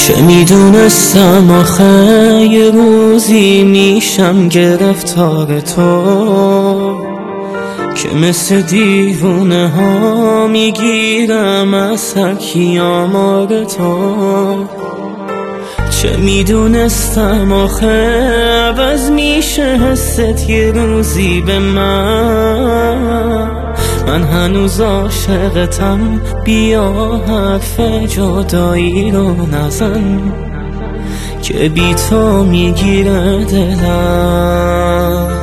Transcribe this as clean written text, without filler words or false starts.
چه میدونستم آخه یه روزی میشم گرفتار تو، که مثل دیوونه ها میگیرم از هرکی آمار تو. چه میدونستم آخه عوض میشه حست یه روزی به من هنوز عاشقتم، بیا حرف جدایی رو نزن که بی تو میگیره دلم.